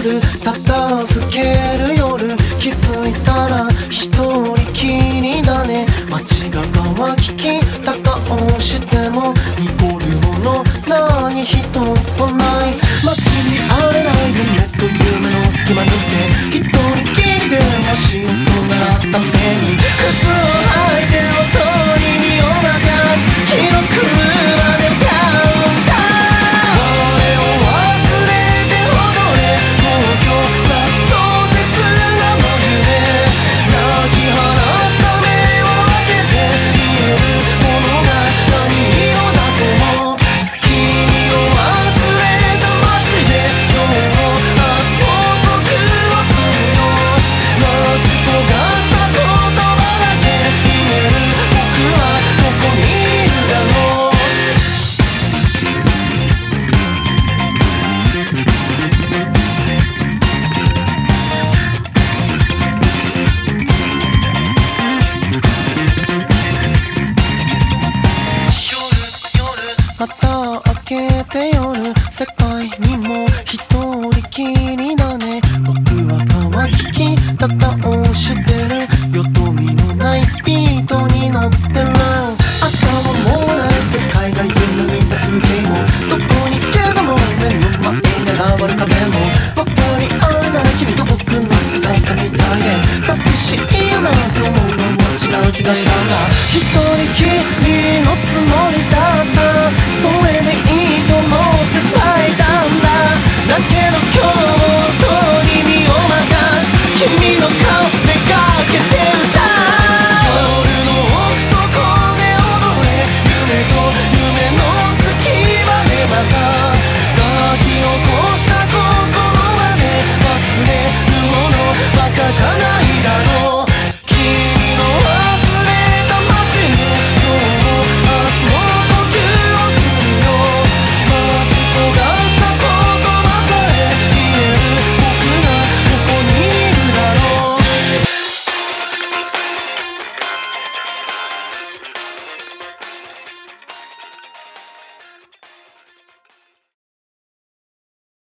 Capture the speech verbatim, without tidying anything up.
夜ただ更ける夜気づいたら一人きりだね。街が乾ききった顔しても濁るもの何一つとない。街にあれない夢と夢の隙間抜け一人きりで足音鳴らすために靴を履いて音に身を流し記録まで歌うんだ。我を忘れて踊れ東京ざっと切な真夢泣き放した目を開けて見えるものが何色だとも君を忘れた街で今日も明日も僕をするよ。待ち焦がした言葉だけ言える僕はどこにいるだろう。また明けて夜世界にも一人きりだね。僕は乾ききった顔して